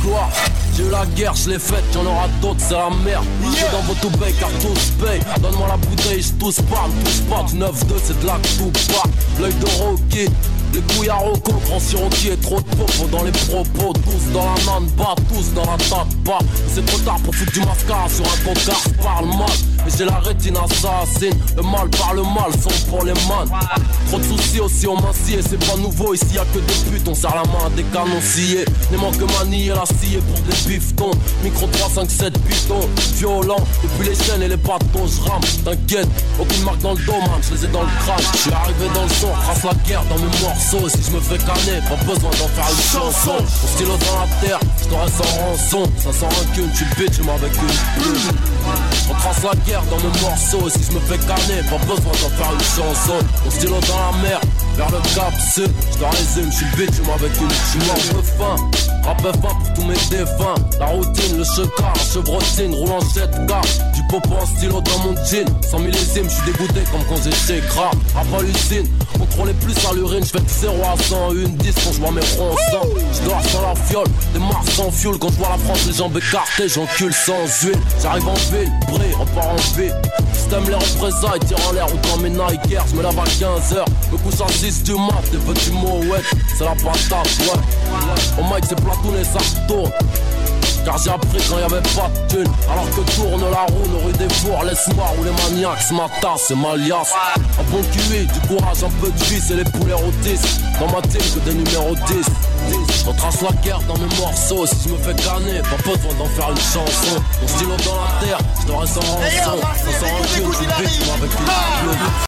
gloire. J'ai eu la guerre, je l'ai faite, y'en aura d'autres, c'est la merde. J'ai dans vos toubés car tous payent. Donne-moi la bouteille, tous parlent, tous pas. Du 9-2, c'est de la tout pas. L'œil de Rocky, les couilles à Rocco. Grand Cherokee et trop de popo dans les propos. Tous dans la nane, bas, tous dans la tête, bas. C'est trop tard pour foutre du mascara sur un cocard, je parle mal. Mais j'ai la rétine assassine. Le mal par le mal, sont pour les man. Trop de soucis aussi au mancier, c'est pas nouveau. Ici y'a que des putes, on serre la main à des canons sciés. Les manques manier la scie pour des bifetons. Micro 3, 5, 7 pitons. Violent, depuis les chaînes et les bâtons, j'rame. T'inquiète, aucune marque dans le dos, man, j'les ai dans le crâne. J'suis arrivé dans le son, trace la guerre dans mes morceaux. Si j'me fais canner, pas besoin d'en faire une chanson. Mon stylo dans la terre, j't'aurais sans rançon. Ça sent rancune, tu bitch, mais avec une plume. On trace la guerre dans mes morceaux. Si j'me fais canner, pas besoin d'en faire une chanson. Mon stylo dans la mer, vers le cap sud. J'te résume, j'suis bitch, mais avec une plume. J'suis fin, rap fin pour tous mes défunts. La routine, le checard, la chevrotine, roule en jet car du popo en stylo dans mon jean. 100 millésimes, j'suis dégoûté comme quand j'étais gras. Après l'usine, contrôler plus à l'urine. J'fais de 0 à 100, une 10 quand j'vois mes ronds sang. J'dors sans la fiole, des marques sans fuel. Quand j'vois la France, les jambes écartées, j'encule sans huile. J'arrive en ville, brille, repars en ville. Système les représailles, tire en l'air ou quand mes Nike, j'me lave à 15h. Me couche à 6 du mat, des petits mots, ouais, c'est la patate, ouais. Au mic, c'est platoon et ça tourne. Car j'ai appris quand y'avait pas de thune. Alors que tourne la roue, nos rues des fours, les noirs ou les maniaques, c'est ma tasse, c'est ma liasse. Un bon QI, du courage, un peu de vie, c'est les poulets rôtistes. Dans ma team que des numéros 10. Je retrace la guerre dans mes morceaux. Si je me fais canner, pas besoin d'en faire une chanson. Mon stylo dans la terre, je t'aurais sans rançon. Ça sent un cul, tu bitch, avec une plume.